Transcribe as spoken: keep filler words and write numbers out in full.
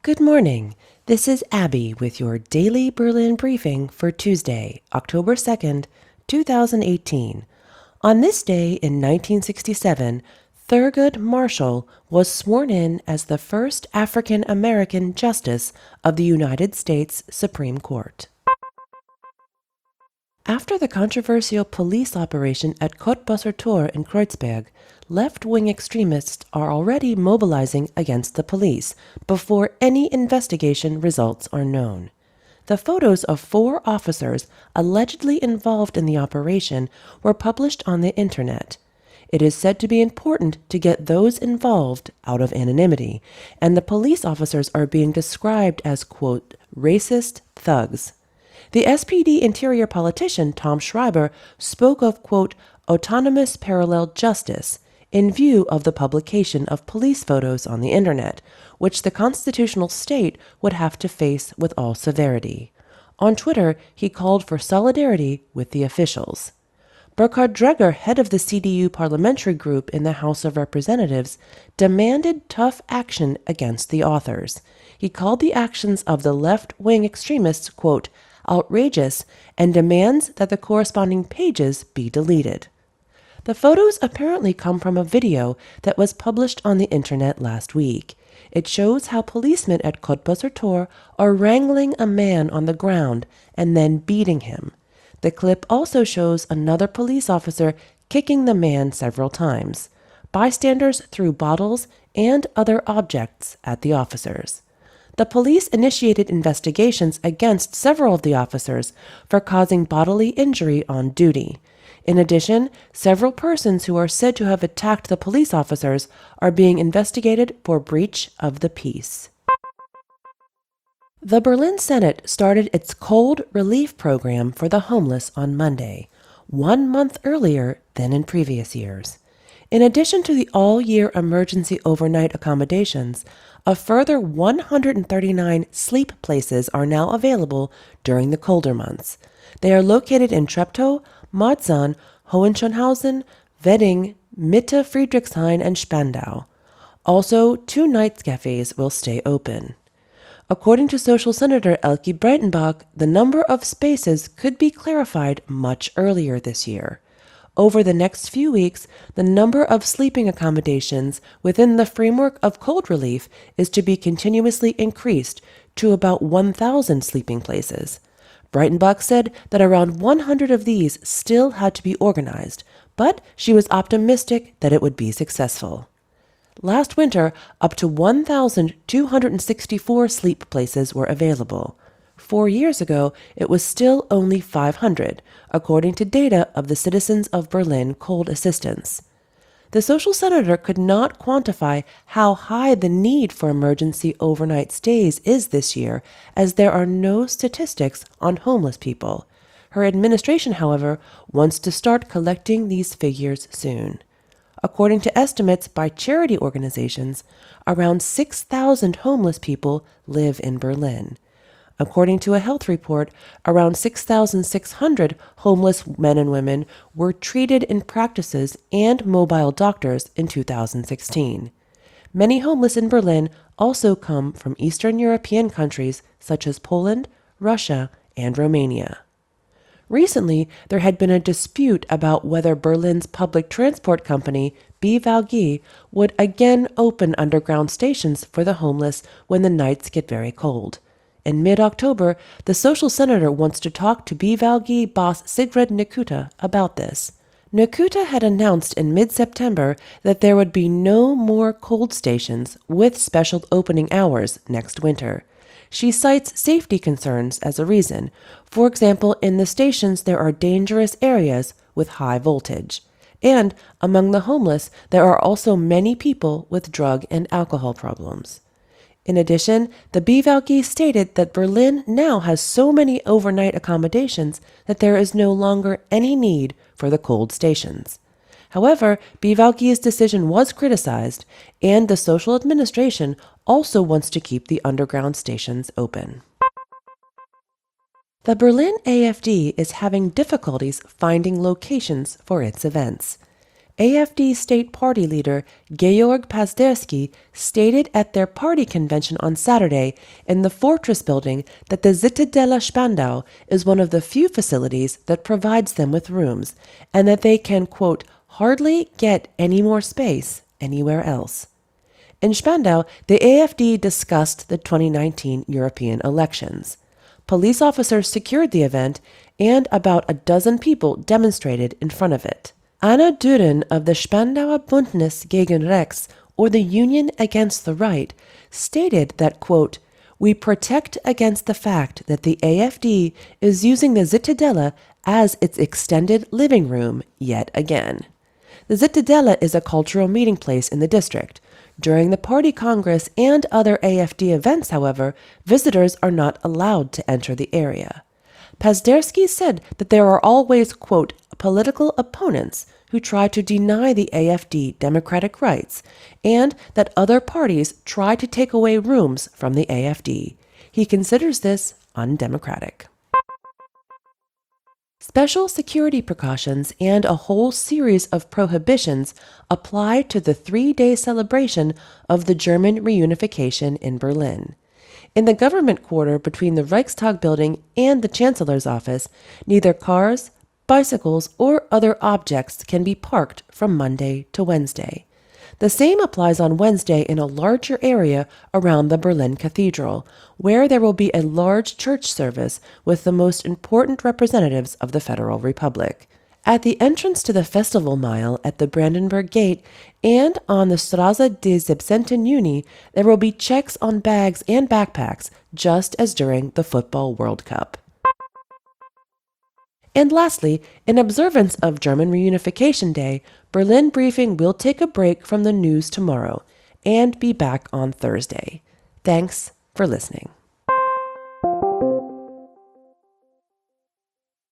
Good morning. This is Abby with your daily Berlin briefing for Tuesday, October second, two thousand eighteen. On this day in nineteen sixty-seven, Thurgood Marshall was sworn in as the first African American justice of the United States Supreme Court. After the controversial police operation at Cottbusser Tor in Kreuzberg, left-wing extremists are already mobilizing against the police before any investigation results are known. The photos of four officers allegedly involved in the operation were published on the internet. It is said to be important to get those involved out of anonymity, and the police officers are being described as, quote, racist thugs. The S P D interior politician Tom Schreiber spoke of, quote, autonomous parallel justice in view of the publication of police photos on the internet, which the constitutional state would have to face with all severity. On Twitter, he called for solidarity with the officials. Burkhard Dreger, head of the C D U parliamentary group in the House of Representatives, demanded tough action against the authors. He called the actions of the left-wing extremists, quote, outrageous, and demands that the corresponding pages be deleted. The photos apparently come from a video that was published on the internet last week. It shows how policemen at Cottbusser Tor are wrangling a man on the ground and then beating him. The clip also shows another police officer kicking the man several times. Bystanders threw bottles and other objects at the officers. The police initiated investigations against several of the officers for causing bodily injury on duty. In addition, several persons who are said to have attacked the police officers are being investigated for breach of the peace. The Berlin Senate started its cold relief program for the homeless on Monday, one month earlier than in previous years. In addition to the all-year emergency overnight accommodations, a further one hundred thirty-nine sleep places are now available during the colder months. They are located in Treptow, Marzahn, Hohenschönhausen, Wedding, Mitte, Friedrichshain, and Spandau. Also, two night cafes will stay open. According to Social Senator Elke Breitenbach, the number of spaces could be clarified much earlier this year. Over the next few weeks, the number of sleeping accommodations within the framework of cold relief is to be continuously increased to about one thousand sleeping places. Breitenbach said that around one hundred of these still had to be organized, but she was optimistic that it would be successful. Last winter, up to one thousand two hundred sixty-four sleep places were available. Four years ago, it was still only five hundred, according to data of the Citizens of Berlin Cold Assistance. The social senator could not quantify how high the need for emergency overnight stays is this year, as there are no statistics on homeless people. Her administration, however, wants to start collecting these figures soon. According to estimates by charity organizations, around six thousand homeless people live in Berlin. According to a health report, around six thousand six hundred homeless men and women were treated in practices and mobile doctors in two thousand sixteen. Many homeless in Berlin also come from Eastern European countries such as Poland, Russia, and Romania. Recently, there had been a dispute about whether Berlin's public transport company, B V G, would again open underground stations for the homeless when the nights get very cold. In mid-October, the social senator wants to talk to B V G boss Sigrid Nekuta about this. Nekuta had announced in mid-September that there would be no more cold stations with special opening hours next winter. She cites safety concerns as a reason. For example, in the stations there are dangerous areas with high voltage. And among the homeless, there are also many people with drug and alcohol problems. In addition, the B V G stated that Berlin now has so many overnight accommodations that there is no longer any need for the cold stations. However, B V G's decision was criticized, and the social administration also wants to keep the underground stations open. The Berlin A F D is having difficulties finding locations for its events. AfD state party leader Georg Pazderski stated at their party convention on Saturday in the Fortress building that the Zitadella Spandau is one of the few facilities that provides them with rooms, and that they can, quote, hardly get any more space anywhere else. In Spandau, the AfD discussed the twenty nineteen European elections. Police officers secured the event, and about a dozen people demonstrated in front of it. Anna Düren of the Spandauer Bündnis gegen Rechts, or the Union Against the Right, stated that, quote, we protect against the fact that the AfD is using the Zitadella as its extended living room yet again. The Zitadella is a cultural meeting place in the district. During the party congress and other AfD events, however, visitors are not allowed to enter the area. Pazderski said that there are always, quote, political opponents who try to deny the AfD democratic rights, and that other parties try to take away rooms from the AfD. He considers this undemocratic. Special security precautions and a whole series of prohibitions apply to the three-day celebration of the German reunification in Berlin. In the government quarter between the Reichstag building and the Chancellor's office, neither cars, bicycles, or other objects can be parked from Monday to Wednesday. The same applies on Wednesday in a larger area around the Berlin Cathedral, where there will be a large church service with the most important representatives of the Federal Republic. At the entrance to the Festival Mile at the Brandenburg Gate and on the Straße des siebzehnten Juni, there will be checks on bags and backpacks, just as during the Football World Cup. And lastly, in observance of German Reunification Day, Berlin Briefing will take a break from the news tomorrow and be back on Thursday. Thanks for listening.